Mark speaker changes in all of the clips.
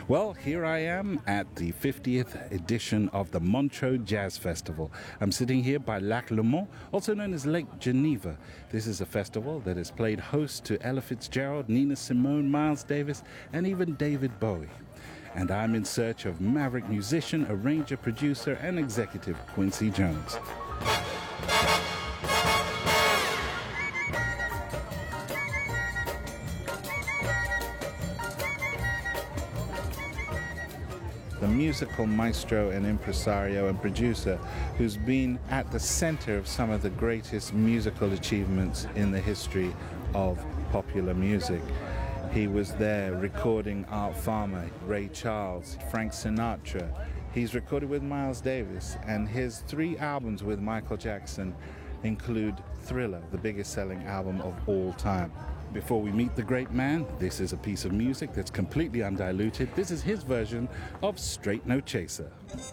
Speaker 1: Well, here I am at the 50th edition of the Montreux Jazz Festival. I'm sitting here by Lac Le Mans, also known as Lake Geneva. This is a festival that has played host to Ella Fitzgerald, Nina Simone, Miles Davis, and even David Bowie. And I'm in search of maverick musician, arranger, producer, and executive Quincy Jones. The musical maestro and impresario and producer who's been at the center of some of the greatest musical achievements in the history of popular music. He was there recording Art Farmer, Ray Charles, Frank Sinatra. He's recorded with Miles Davis, and his 3 albums with Michael Jackson include Thriller, the biggest selling album of all time. Before we meet the great man, this is a piece of music that's completely undiluted. This is his version of Straight No Chaser.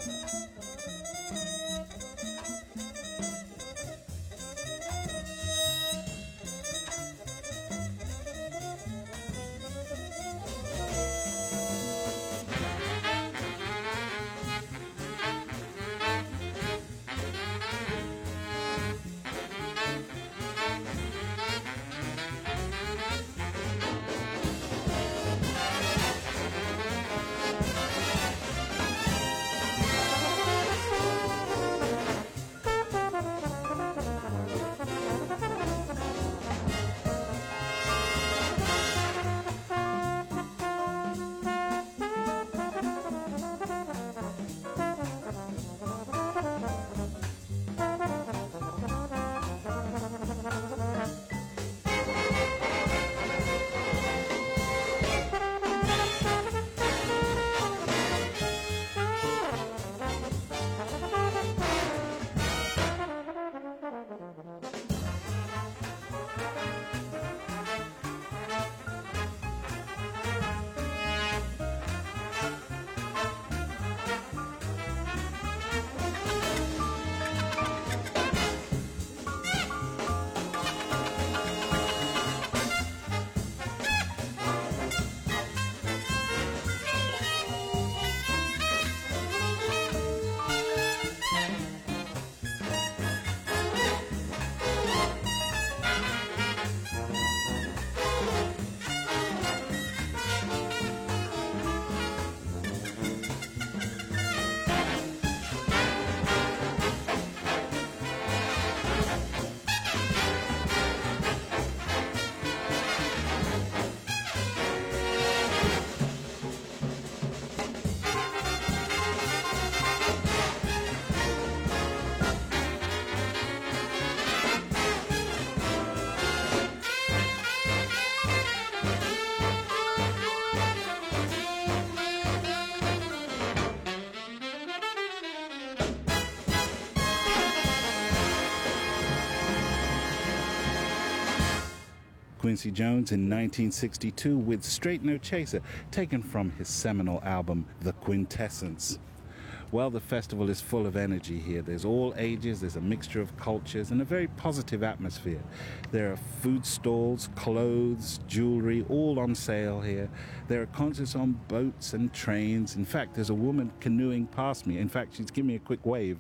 Speaker 1: Quincy Jones in 1962 with Straight No Chaser, taken from his seminal album, The Quintessence. Well, the festival is full of energy here. There's all ages, there's a mixture of cultures, and a very positive atmosphere. There are food stalls, clothes, jewelry, all on sale here. There are concerts on boats and trains. In fact, there's a woman canoeing past me. In fact, she's giving me a quick wave.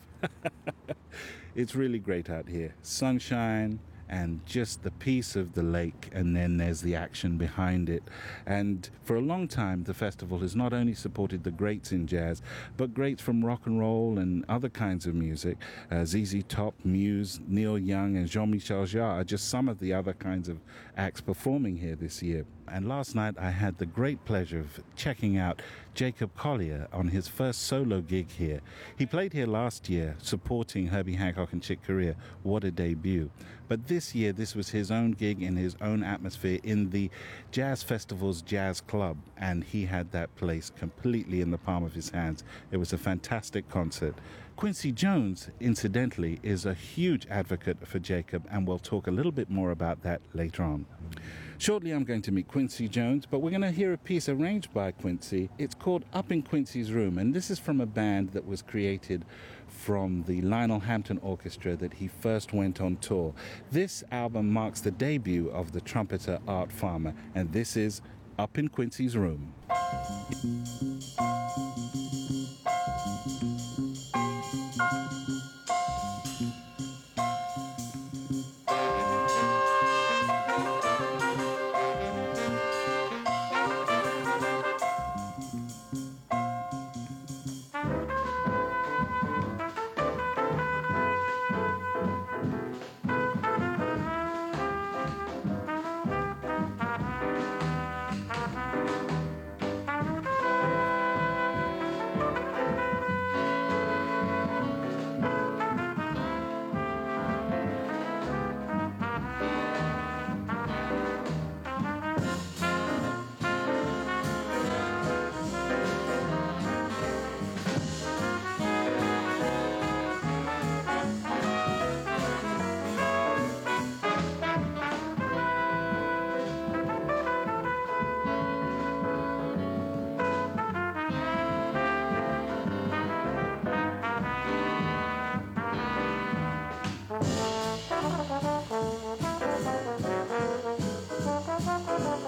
Speaker 1: It's really great out here. Sunshine, and just the peace of the lake, and then there's the action behind it. And for a long time, the festival has not only supported the greats in jazz, but greats from rock and roll and other kinds of music. ZZ Top, Muse, Neil Young, and Jean-Michel Jarre are just some of the other kinds of acts performing here this year. And last night I had the great pleasure of checking out Jacob Collier on his first solo gig here. He played here last year supporting Herbie Hancock and Chick Corea. What a debut. But this year, this was his own gig in his own atmosphere in the Jazz Festival's Jazz Club, and he had that place completely in the palm of his hands. It was a fantastic concert. Quincy Jones, incidentally, is a huge advocate for Jacob, and we'll talk a little bit more about that later on. Shortly, I'm going to meet Quincy Jones, but we're going to hear a piece arranged by Quincy. It's called Up in Quincy's Room, and this is from a band that was created from the Lionel Hampton Orchestra that he first went on tour. This album marks the debut of the trumpeter Art Farmer, and this is Up in Quincy's Room.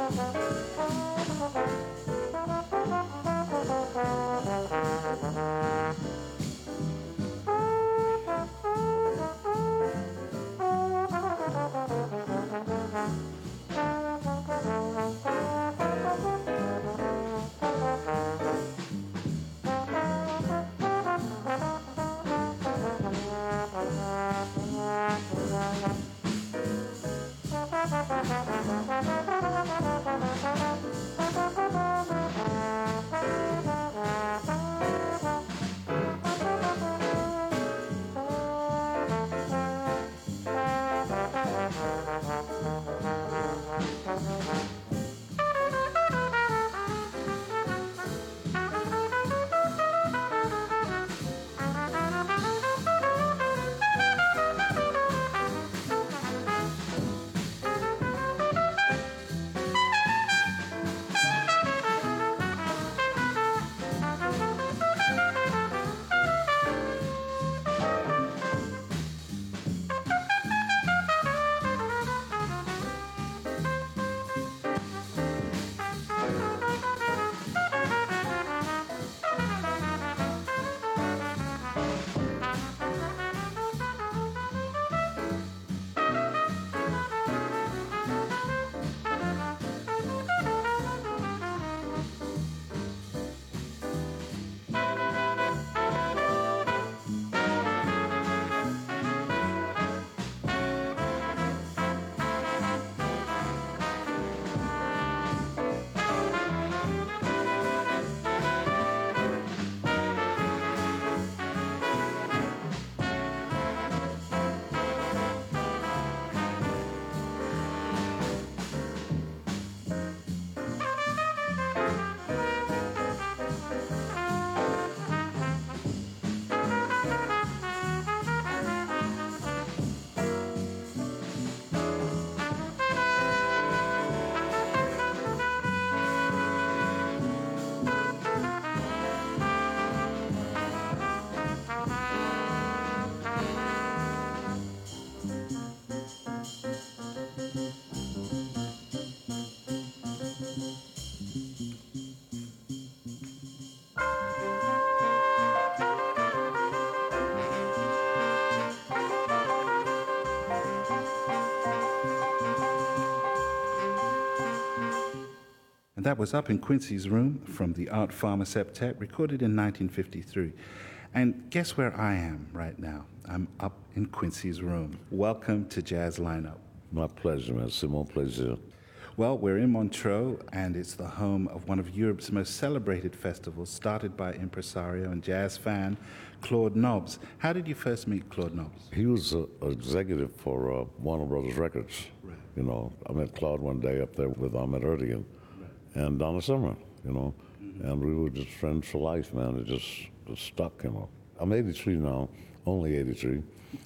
Speaker 1: And that was Up in Quincy's Room from the Art Farmer Septet, recorded in 1953. And guess where I am right now? I'm up in Quincy's room. Welcome to Jazz Lineup.
Speaker 2: My pleasure, man. C'est mon plaisir.
Speaker 1: Well, we're in Montreux, and it's the home of one of Europe's most celebrated festivals, started by impresario and jazz fan Claude Nobs. How did you first meet Claude Nobs?
Speaker 2: He was an executive for Warner Brothers Records.
Speaker 1: Right.
Speaker 2: You know, I met Claude one day up there with Ahmet Ertegun and Donna Summer, you know, and we were just friends for life, man. It just stuck, you know. I'm 83 now, only 83,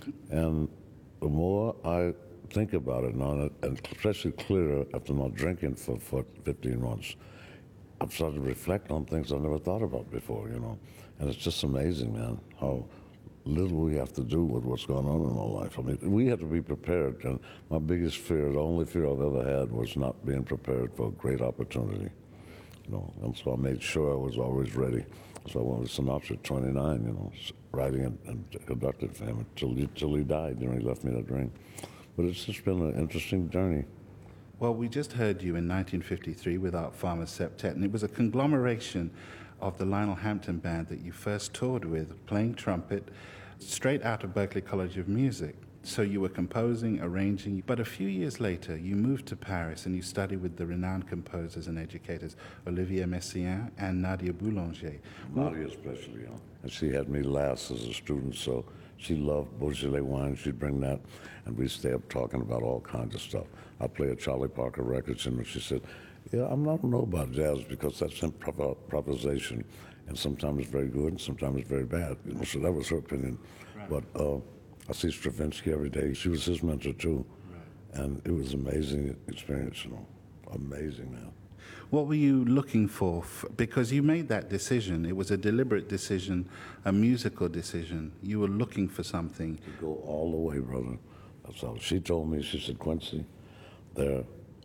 Speaker 2: and the more I think about it now, and especially clearer after not drinking for 15 months, I've started to reflect on things I never thought about before, you know. And it's just amazing, man, how little we have to do with what's going on in our life. I mean, we have to be prepared, and my biggest fear, the only fear I've ever had, was not being prepared for a great opportunity, you know. And so I made sure I was always ready. So I went with Sinatra at 29, you know, writing and conducted for him until he died, you know, he left me that ring. But it's just been an interesting journey.
Speaker 1: Well, we just heard you in 1953 with Art Farmer Septet, and it was a conglomeration of the Lionel Hampton Band that you first toured with, playing trumpet, straight out of Berklee College of Music. So you were composing, arranging, but a few years later you moved to Paris and you studied with the renowned composers and educators Olivier Messiaen and Nadia Boulanger.
Speaker 2: Nadia especially, you know. And she had me last as a student, so she loved Beaujolais wine. She'd bring that, and we'd stay up talking about all kinds of stuff. I'd play a Charlie Parker records, and she said, yeah, I don't know about jazz because that's improvisation, and sometimes it's very good and sometimes it's very bad. You know, so that was her opinion. Right. But I see Stravinsky every day. She was his mentor too, right. And it was an amazing experience, you know, amazing, man.
Speaker 1: What were you looking for? Because you made that decision. It was a deliberate decision, a musical decision. You were looking for something.
Speaker 2: To go all the way, brother. That's all. She told me, she said, Quincy, there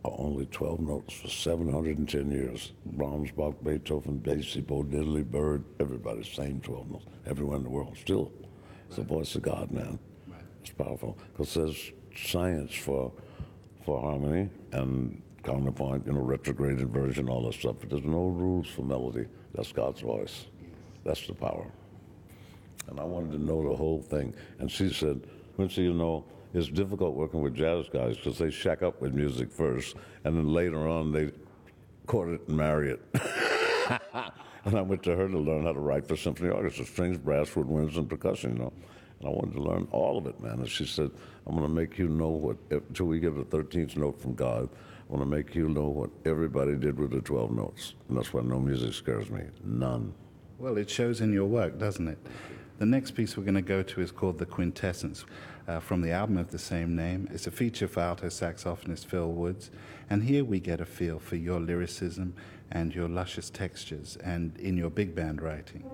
Speaker 2: are only 12 notes for 710 years. Brahms, Bach, Beethoven, Basie, Bo Diddley, Bird, everybody, same 12 notes, everywhere in the world. Still, it's the voice of God, man.
Speaker 1: Right.
Speaker 2: It's powerful, because there's science for harmony and counterpoint, retrograde inversion, all that stuff, but there's no rules for melody. That's God's voice. That's the power. And I wanted to know the whole thing. And she said, Quincy, it's difficult working with jazz guys because they shack up with music first, and then later on they court it and marry it. And I went to her to learn how to write for symphony orchestra, strings, brass, woodwinds, and percussion, And I wanted to learn all of it, man. And she said, I'm going to make you know until we get the 13th note from God, I want to make you know what everybody did with the 12 notes. And that's why no music scares me. None.
Speaker 1: Well, it shows in your work, doesn't it? The next piece we're going to go to is called The Quintessence, from the album of the same name. It's a feature for alto saxophonist Phil Woods, and here we get a feel for your lyricism and your luscious textures and in your big band writing.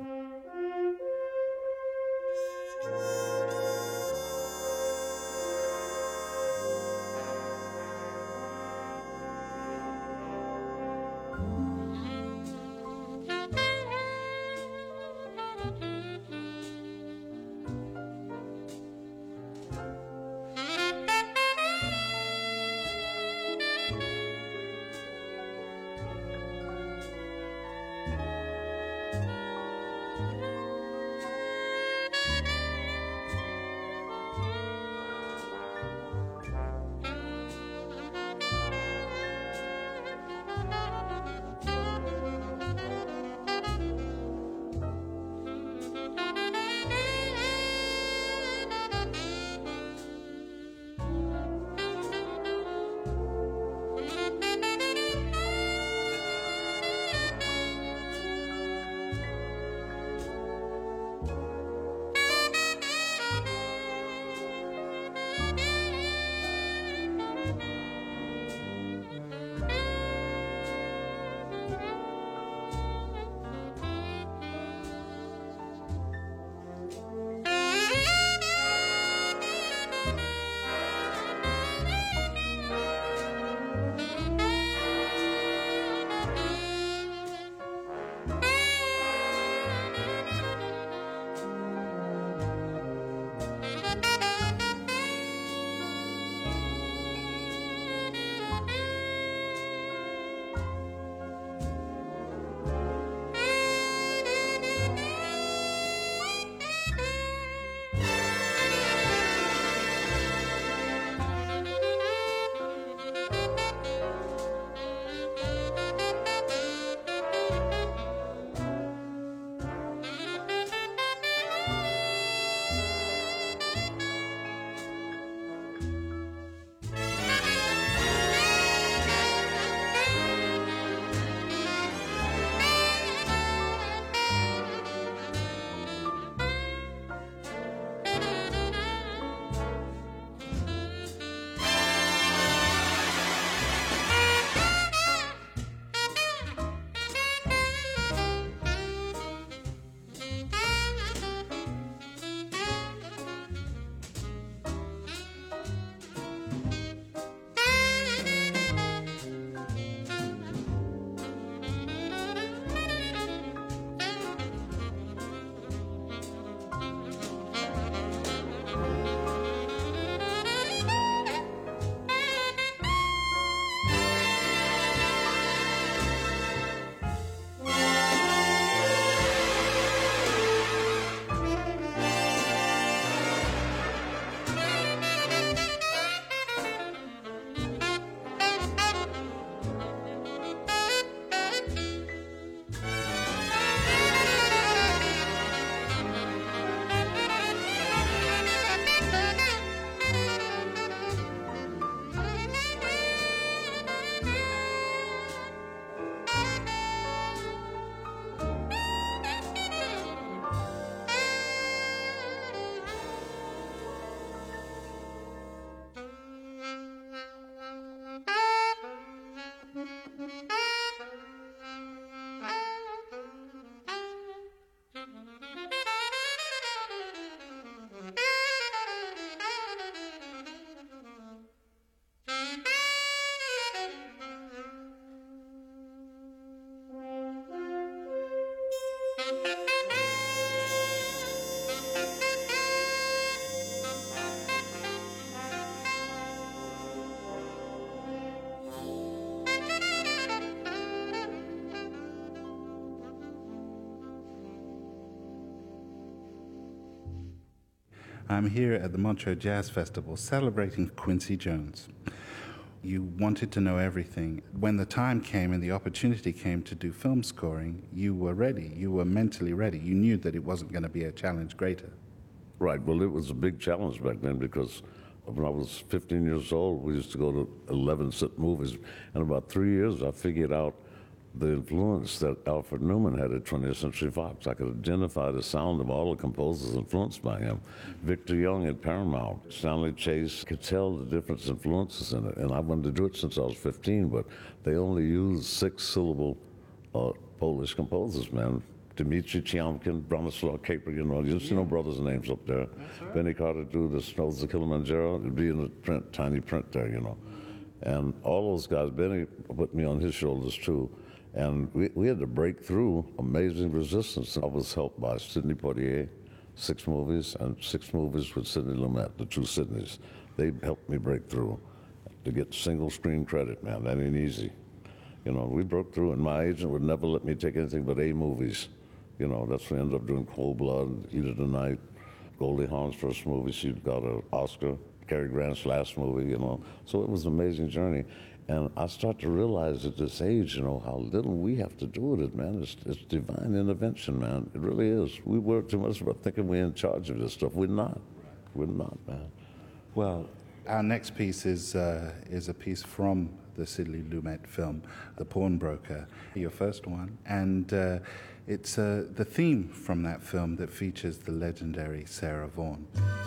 Speaker 1: I'm here at the Montreux Jazz Festival celebrating Quincy Jones. You wanted to know everything. When the time came and the opportunity came to do film scoring, you were ready. You were mentally ready. You knew that it wasn't going to be a challenge greater.
Speaker 2: Right. Well, it was a big challenge back then because when I was 15 years old, we used to go to 11-cent movies. And about 3 years, I figured out the influence that Alfred Newman had at 20th Century Fox. I could identify the sound of all the composers influenced by him. Victor Young at Paramount, Stanley Chase, could tell the different influences in it. And I wanted to do it since I was 15, but they only used 6-syllable Polish composers, man. Dmitri Tiomkin, Bronislaw Kapry, you see no brothers' names up there. Right. Benny Carter do the Snows of Kilimanjaro, it'd be in the print, tiny print there, And all those guys, Benny put me on his shoulders too. And we had to break through amazing resistance. I was helped by Sidney Poitier, 6 movies, and 6 movies with Sidney Lumet, the 2 Sidneys. They helped me break through to get single screen credit, man. That ain't easy. We broke through, and my agent would never let me take anything but A movies. That's when we ended up doing Cold Blood, Heat of the Night, Goldie Hawn's first movie. She got an Oscar, Cary Grant's last movie, So it was an amazing journey. And I start to realize at this age, how little we have to do with it, man. It's divine intervention, man. It really is. We work too much about thinking we're in charge of this stuff. We're not. We're not, man.
Speaker 1: Well, our next piece is a piece from the Sidney Lumet film, The Pawnbroker, your first one. And it's the theme from that film that features the legendary Sarah Vaughan.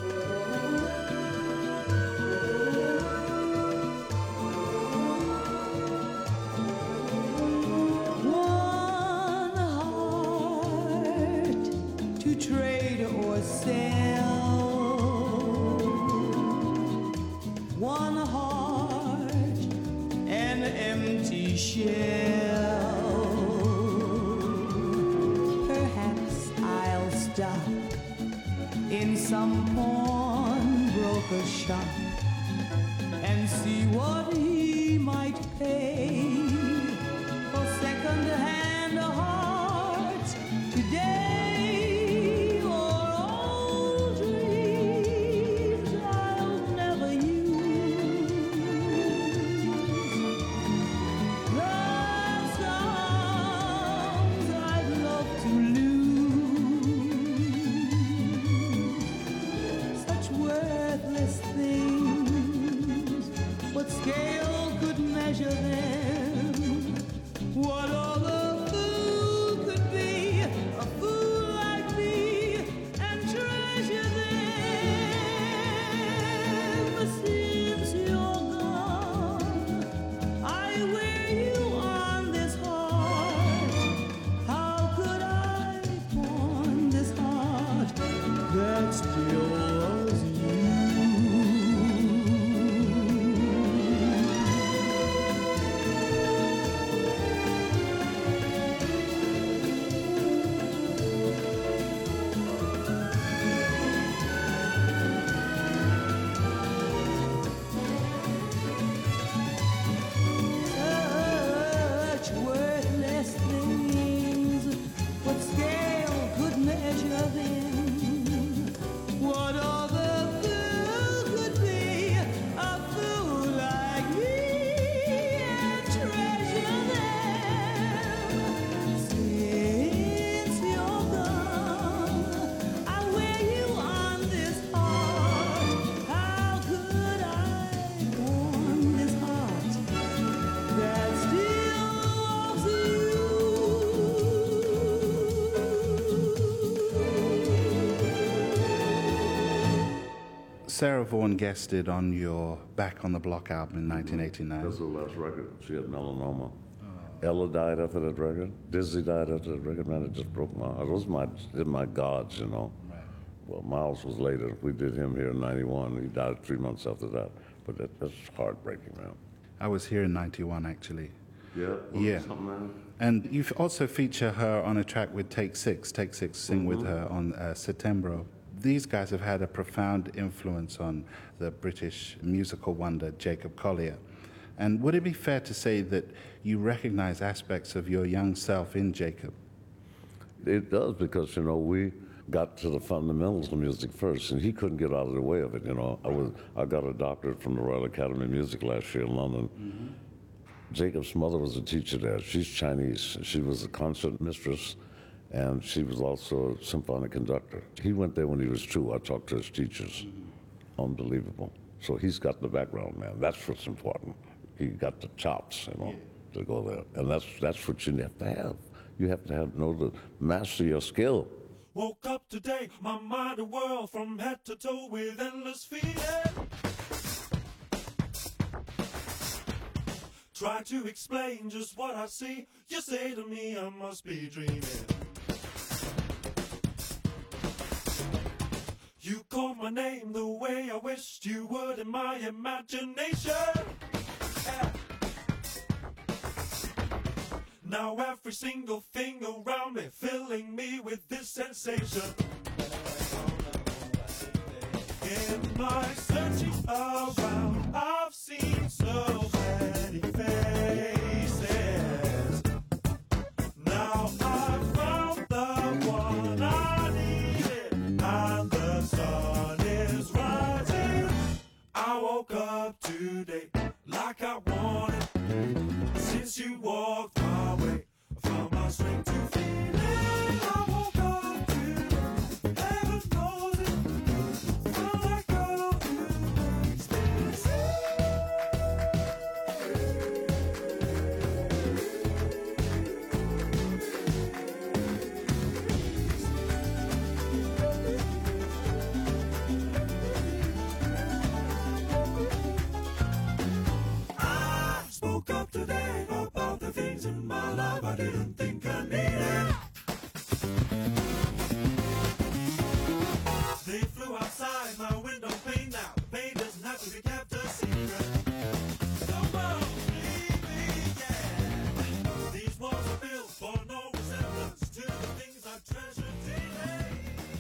Speaker 3: Perhaps I'll stop in some pawnbroker shop and see what he might pay for second-hand hearts today, or old dreams I'll never use. Love songs I'd love to lose. Such worthless things, what scale could measure them? What other fool could be a fool like me and treasure them? Since you're gone, I wear you on this heart. How could I pawn this heart that still loves you? Such worthless things, what scale could measure them? What other fool could be a fool like me and treasure them? Since you're gone, I wear you on this heart. How could I pawn this heart that still loves you?
Speaker 1: Sarah Vaughan guested on your Back on the Block album in 1989.
Speaker 2: That's the last record. She had melanoma. Ella died after that record. Dizzy died after that record. Man, it just broke my heart. Those are my gods,
Speaker 1: Right.
Speaker 2: Well, Miles was later. We did him here in 91. He died 3 months after that. But that's heartbreaking, man.
Speaker 1: I was here in 91, actually.
Speaker 2: Yeah?
Speaker 1: Yeah.
Speaker 2: Something, man?
Speaker 1: And you also feature her on a track with Take Six sing with her on Setembro. These guys have had a profound influence on the British musical wonder Jacob Collier. And would it be fair to say that you recognize aspects of your young self in Jacob?
Speaker 2: It does, because, we got to the fundamentals of music first, and he couldn't get out of the way of it. You know, I got a doctorate from the Royal Academy of Music last year in London. Jacob's mother was a teacher there. She's Chinese. She was a concert mistress, and she was also a symphonic conductor. He went there when he was 2. I talked to his teachers. Unbelievable. So he's got the background, man. That's what's important. He got the chops, you know, to go there. And that's what you have to have. You have to know to master your skill.
Speaker 4: Woke up today, my mind a whirl from head to toe with endless feeling. Try to explain just what I see. You say to me I must be dreaming. You called my name the way I wished you would in my imagination. Yeah. Now every single thing around me filling me with this sensation. In my searching around, I've seen so many faces. Now I've found the one I needed, and the sun is rising. I woke up today like I wanted, since you walked my way from my strength to feeling. I woke up today, heaven knows it, felt like all new experiences. I spoke up today about the things in my life I didn't think I needed. They flew outside my window pane now. The pain doesn't have to be kept a secret. Come on, baby, yeah. These walls are built for no resemblance to the things I treasure daily.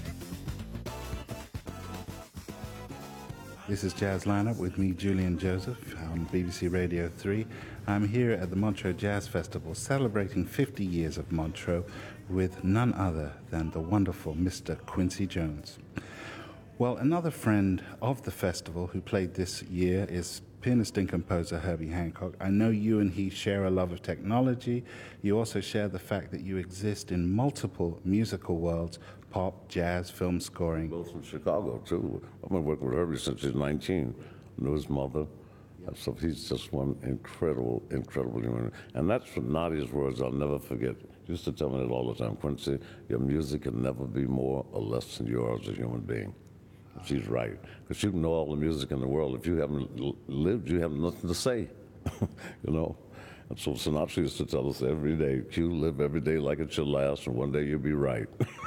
Speaker 1: This is Jazz Lineup with me, Julian Joseph, on BBC Radio 3. I'm here at the Montreux Jazz Festival celebrating 50 years of Montreux with none other than the wonderful Mr. Quincy Jones. Well, another friend of the festival who played this year is pianist and composer Herbie Hancock. I know you and he share a love of technology. You also share the fact that you exist in multiple musical worlds: pop, jazz, film scoring.
Speaker 2: Both from Chicago, too. I've been working with Herbie since he's 19. Knew his mother. So he's just one incredible, incredible human. And that's from Nadia's words I'll never forget. She used to tell me that all the time. Quincy, your music can never be more or less than you are as a human being. And she's right. Because you can know all the music in the world. If you haven't lived, you have nothing to say. You know? And so Sinatra used to tell us every day, Q, live every day like it's your last, and one day you'll be right.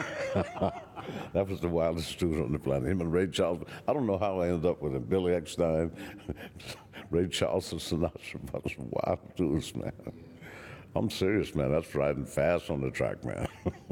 Speaker 2: That was the wildest dude on the planet. Him and Ray Charles. I don't know how I ended up with him. Billy Eckstein, Ray Charles, and Sinatra. That was wild dudes, man. I'm serious, man. That's riding fast on the track, man.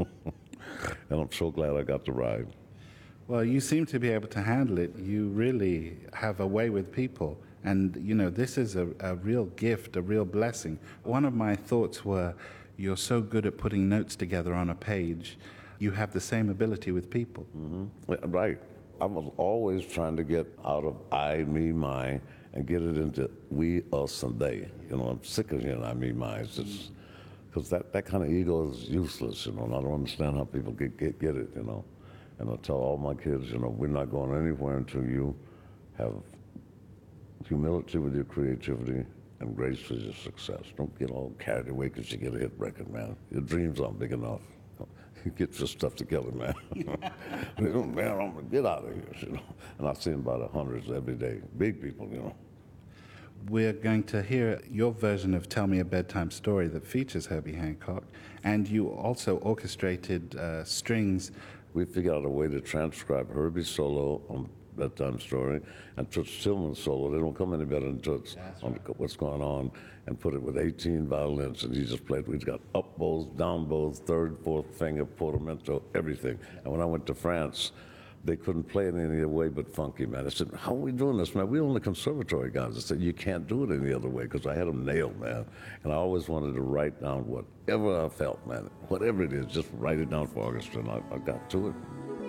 Speaker 2: And I'm so glad I got to ride.
Speaker 1: Well, you seem to be able to handle it. You really have a way with people. And, you know, this is a real gift, a real blessing. One of my thoughts were, you're so good at putting notes together on a page. You have the same ability with people.
Speaker 2: Mm-hmm. Right. I was always trying to get out of I, me, my, and get it into we, us, and they. You know, I'm sick of hearing I, me, my. It's just, because that kind of ego is useless, you know, and I don't understand how people get it, you know. And I tell all my kids, you know, we're not going anywhere until you have humility with your creativity and grace with your success. Don't get all carried away because you get a hit record, man. Your dreams aren't big enough. You get your stuff together, man. Man, I'm gonna get out of here, you know. And I see them by the hundreds every day. Big people, you know.
Speaker 1: We're going to hear your version of Tell Me a Bedtime Story that features Herbie Hancock, and you also orchestrated strings.
Speaker 2: We figured out a way to transcribe Herbie's solo on Bedtime Story and Toots Tillman's solo. They don't come any better than Toots on what's going on, and put it with 18 violins, and he just played. He's got up bows, down bows, third, fourth finger, portamento, everything. And when I went to France, they couldn't play it any other way but funky, man. I said, how are we doing this, man? We're only conservatory guys. I said, you can't do it any other way, because I had them nailed, man. And I always wanted to write down whatever I felt, man. Whatever it is, just write it down for orchestra, and I got to it.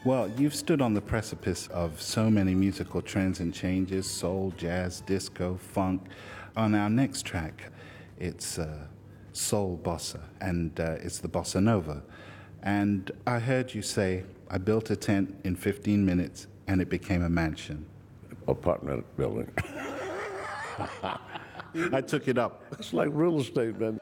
Speaker 1: Well, you've stood on the precipice of so many musical trends and changes: soul, jazz, disco, funk. On our next track, it's soul bossa, and it's the bossa nova. And I heard you say, I built a tent in 15 minutes and it became a mansion.
Speaker 2: Apartment building.
Speaker 1: I took it up.
Speaker 2: It's like real estate, man.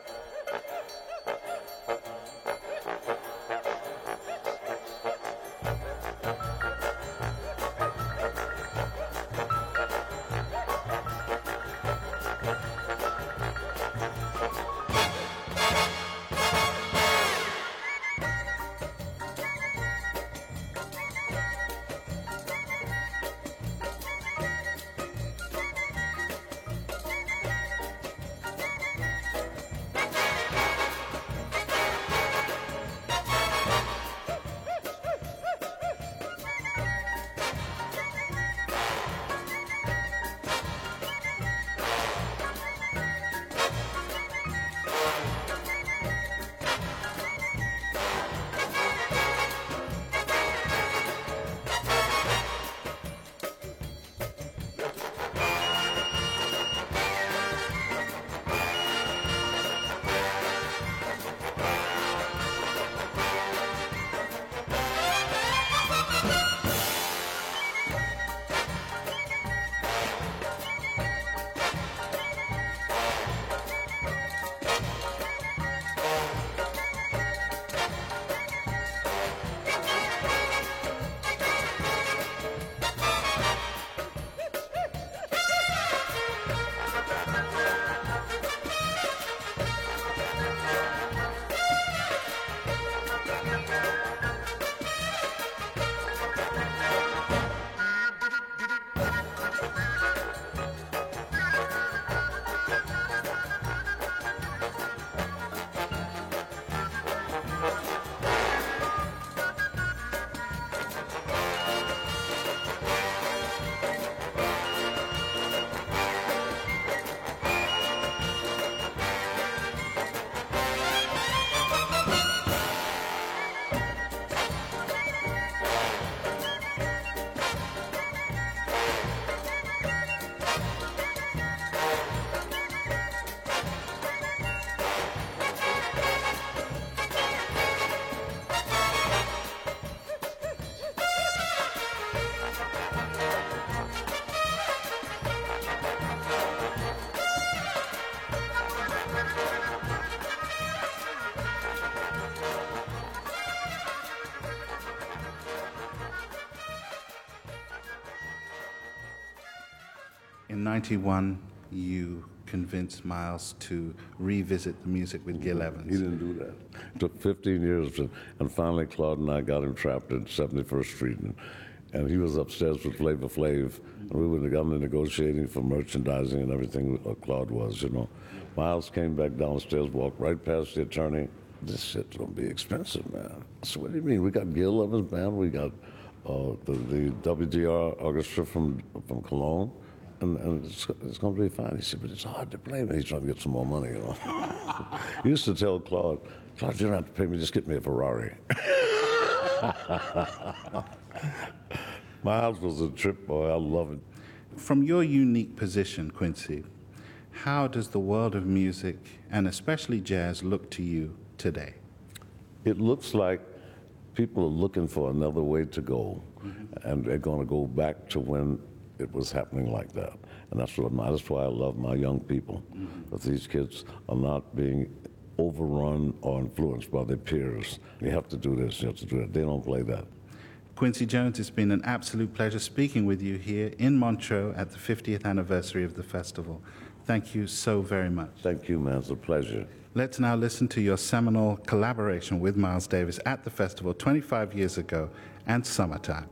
Speaker 1: In 91, you convinced Miles to revisit the music with Gil Evans.
Speaker 2: He didn't do that. It took 15 years, and finally Claude and I got him trapped at 71st Street, and he was upstairs with Flavor Flav, and we were together negotiating for merchandising and everything. Claude was, you know. Miles came back downstairs, walked right past the attorney. This shit's gonna be expensive, man. So what do you mean? We got Gil Evans band, we got the WDR orchestra from Cologne. And it's going to be fine. He said, but it's hard to play. He's trying to get some more money, you know. He used to tell Claude, you don't have to pay me, just get me a Ferrari. Miles was a trip, boy. I love it.
Speaker 1: From your unique position, Quincy, how does the world of music, and especially jazz, look to you today?
Speaker 2: It looks like people are looking for another way to go, and they're going to go back to when it was happening like that. And that's why I love my young people. That these kids are not being overrun or influenced by their peers. You have to do this, you have to do that. They don't play that.
Speaker 1: Quincy Jones, it's been an absolute pleasure speaking with you here in Montreux at the 50th anniversary of the festival. Thank you so very much.
Speaker 2: Thank you, man. It's a pleasure.
Speaker 1: Let's now listen to your seminal collaboration with Miles Davis at the festival 25 years ago and Summertime.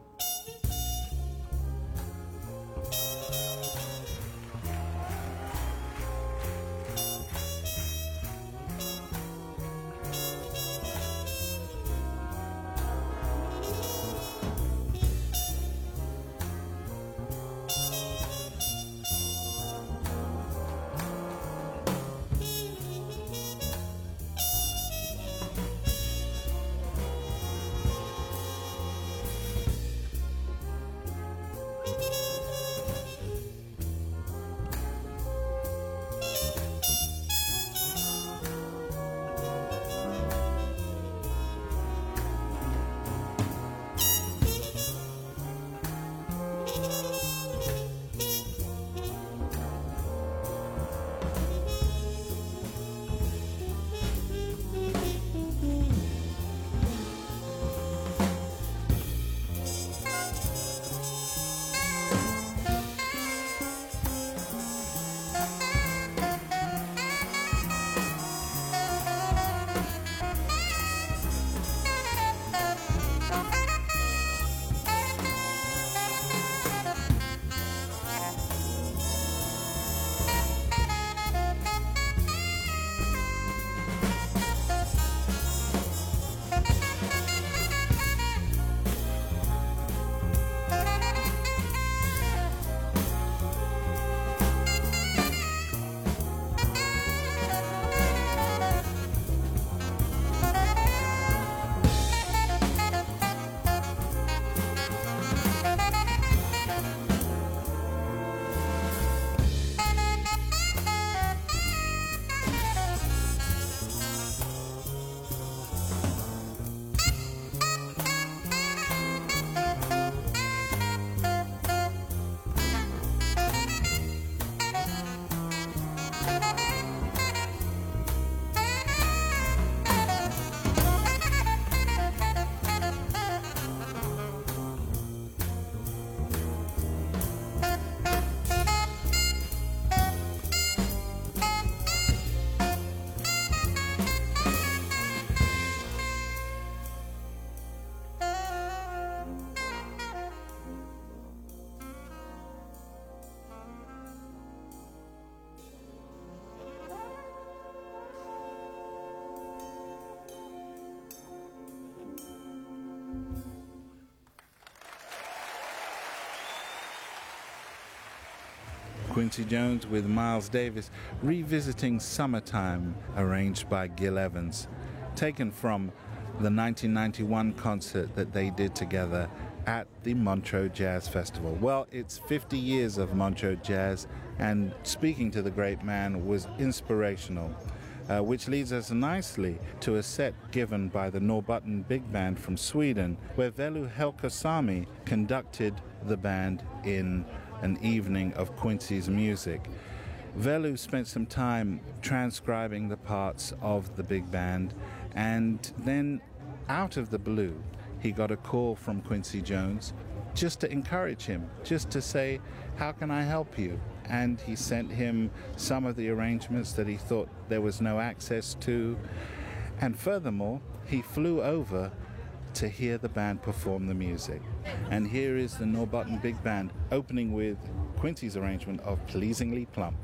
Speaker 1: Quincy Jones with Miles Davis revisiting Summertime, arranged by Gil Evans, taken from the 1991 concert that they did together at the Montreux Jazz Festival. Well, it's 50 years of Montreux Jazz, and speaking to the great man was inspirational, which leads us nicely to a set given by the Norrbotten Big Band from Sweden, where Velu Helkosami conducted the band in an evening of Quincy's music. Velu spent some time transcribing the parts of the big band, and then out of the blue he got a call from Quincy Jones just to encourage him, just to say, how can I help you? And he sent him some of the arrangements that he thought there was no access to, and furthermore he flew over to hear the band perform the music. And here is the Norrbotten Big Band opening with Quincy's arrangement of Pleasingly Plump.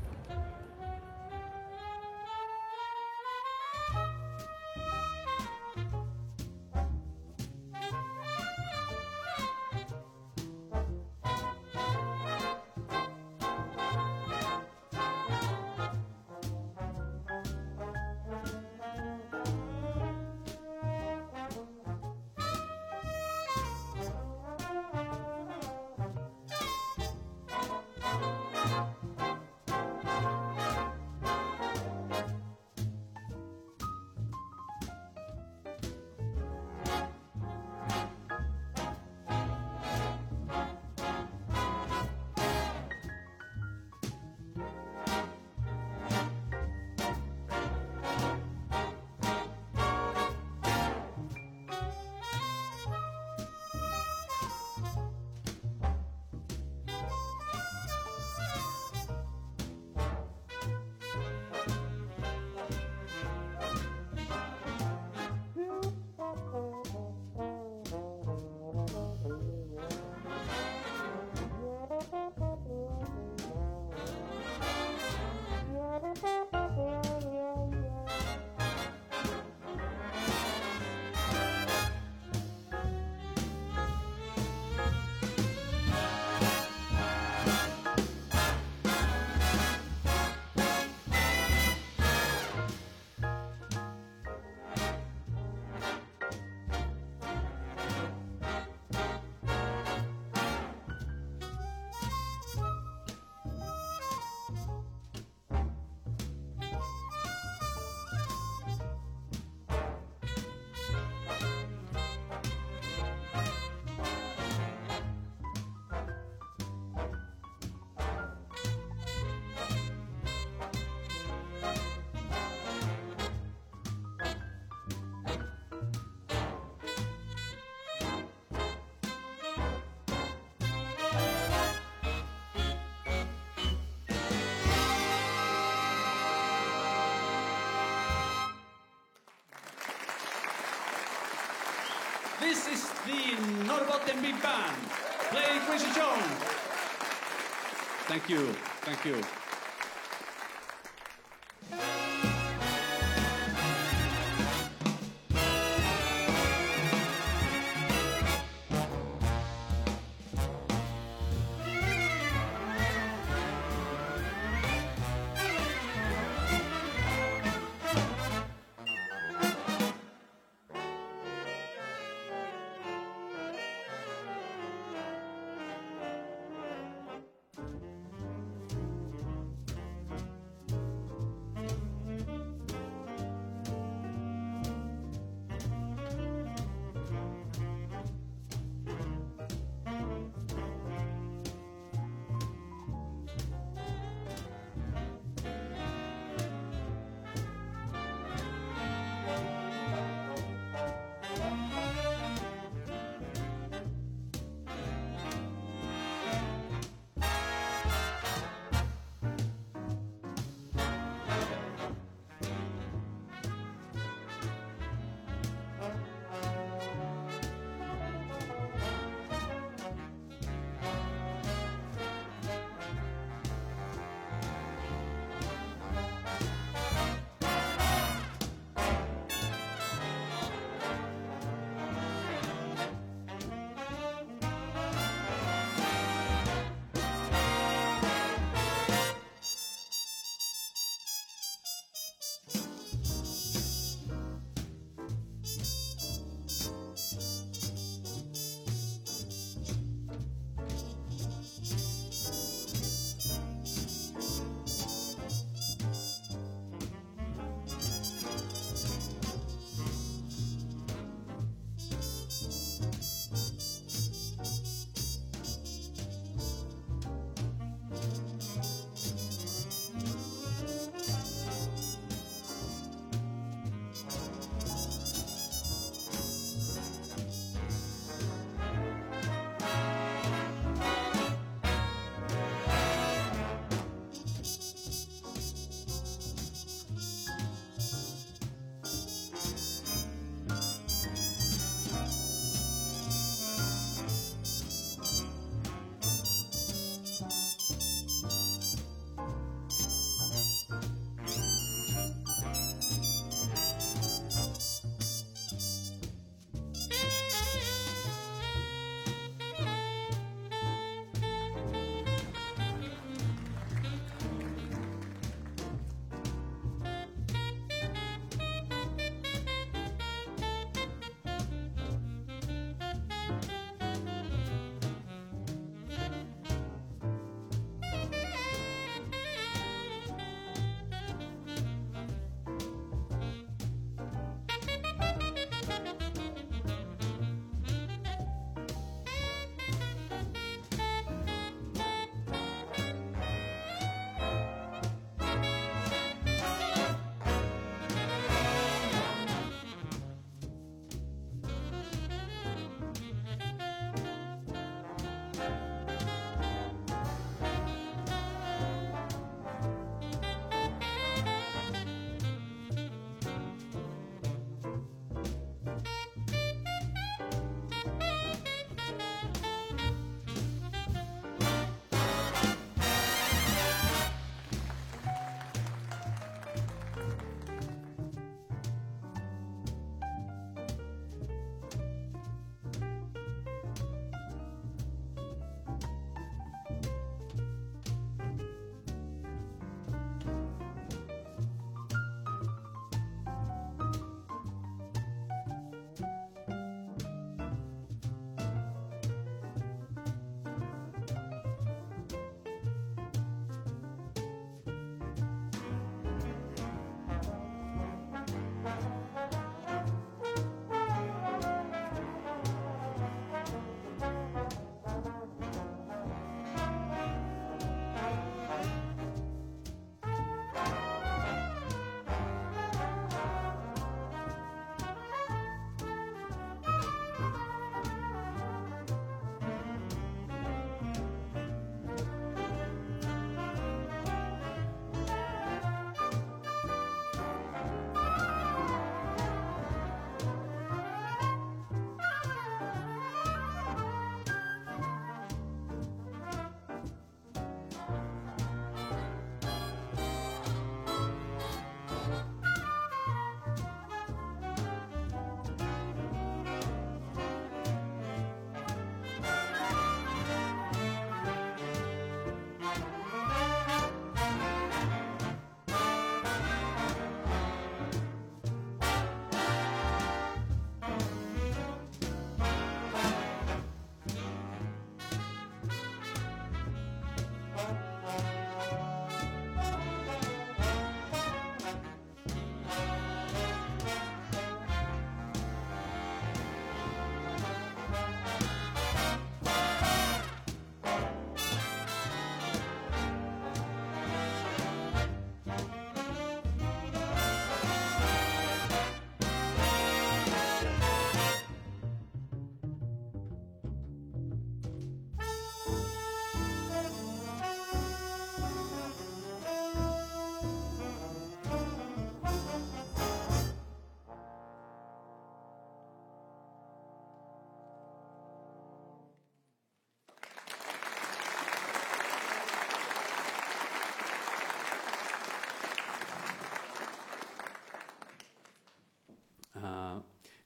Speaker 5: This is the Norrbotten Big Band, playing Quincy Jones. Thank you, thank you.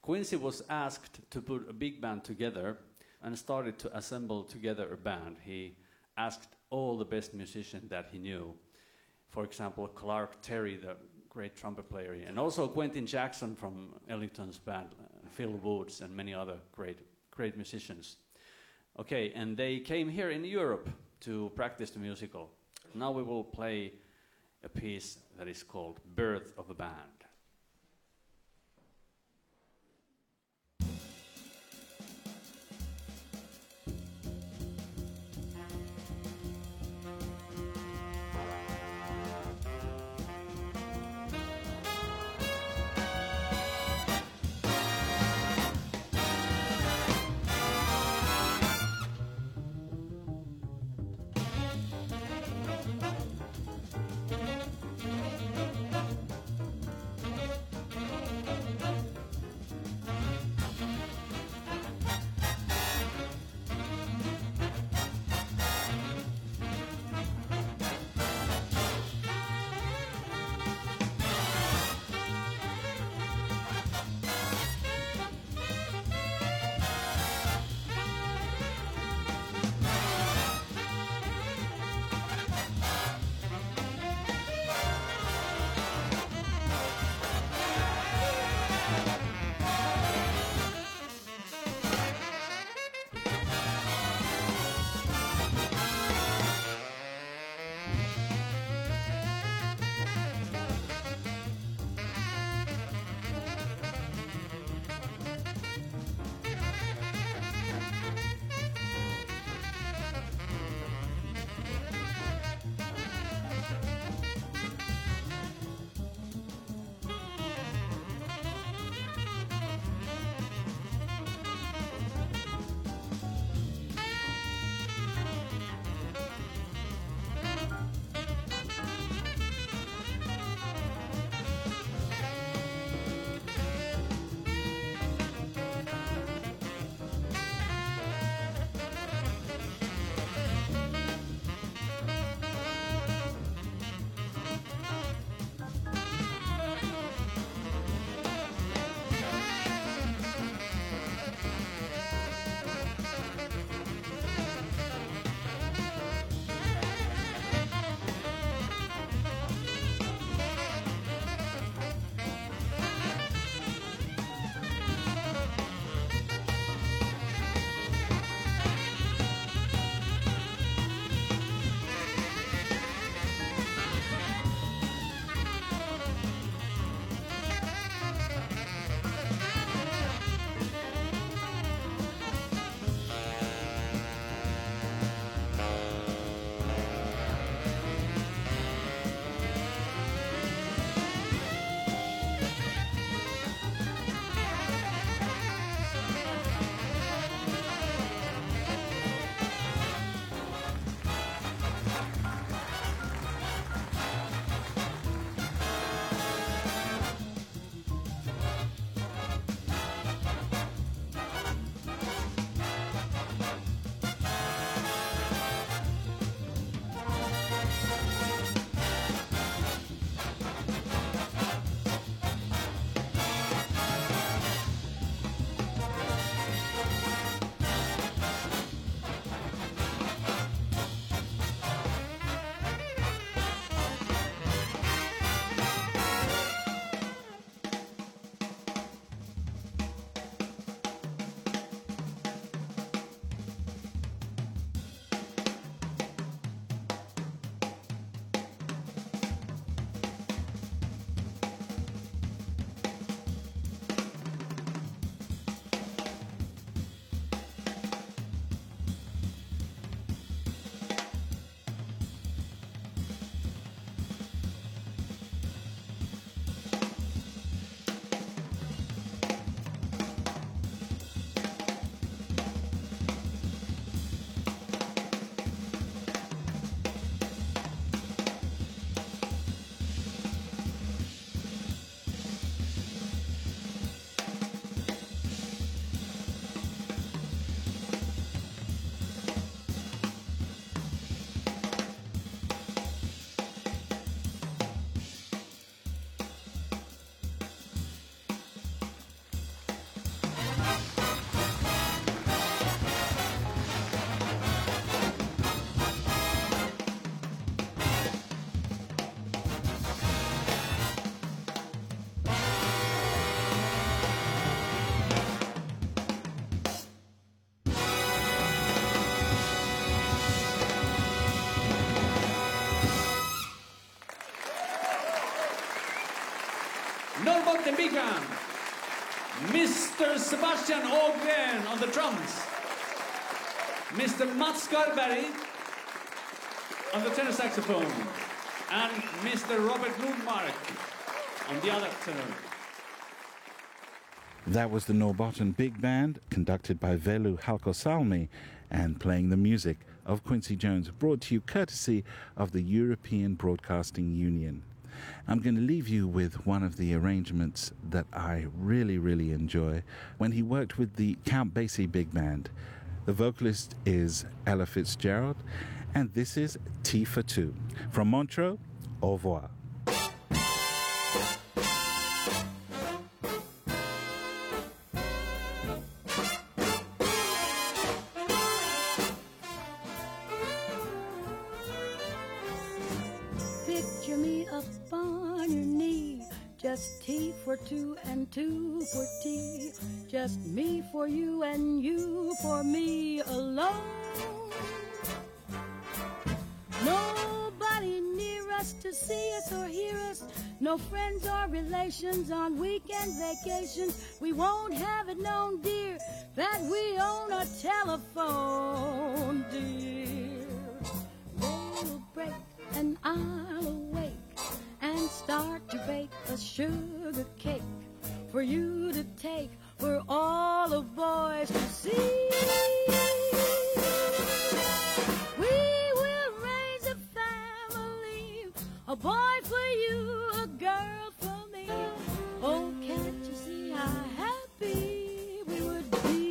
Speaker 5: Quincy was asked to put a big band together and started to assemble together a band. He asked all the best musicians that he knew. For example, Clark Terry, the great trumpet player, and also Quentin Jackson from Ellington's band, Phil Woods, and many other great musicians. Okay, and they came here in Europe to practice the musical. Now we will play a piece that is called Birth of a Band. Norrbotten Big Band. Mr. Sebastian Ågren on the drums. Mr. Mats Skarberg on the tenor saxophone. And Mr. Robert Nordmark on the other tenor.
Speaker 1: That was the Norrbotten Big Band, conducted by Velu Halkosalmi, and playing the music of Quincy Jones, brought to you courtesy of the European Broadcasting Union. I'm going to leave you with one of the arrangements that I really, really enjoy when he worked with the Count Basie Big Band. The vocalist is Ella Fitzgerald, and this is Tea for Two. From Montreux, au revoir.
Speaker 6: Picture me up on your knee, just tea for two and two for tea, just me for you and you for me alone. Nobody near us to see us or hear us, no friends or relations on weekend vacations. We won't have it known, dear, that we own a telephone, dear. They'll break and I'll awake and start to bake a sugar cake for you to take, for all the boys to see. We will raise a family, a boy for you, a girl for me. Oh, can't you see how happy we would be?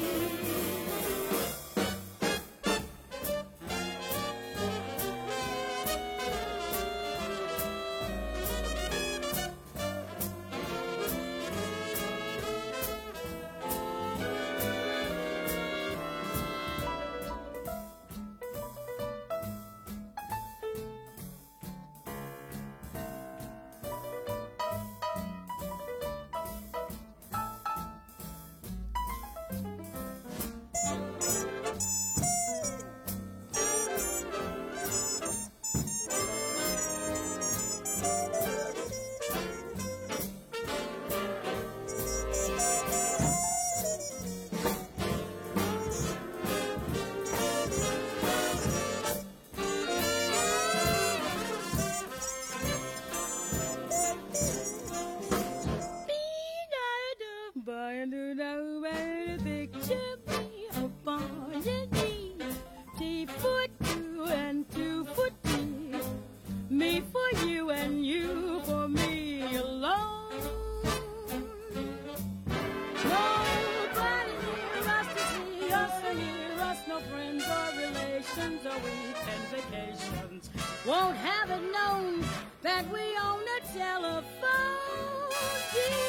Speaker 6: Picture me upon your knee, tea for two and two for tea, me for you and you for me alone. Nobody near us to see us or hear us, no friends or relations or weekend vacations. Won't have it known that we own a telephone, dear.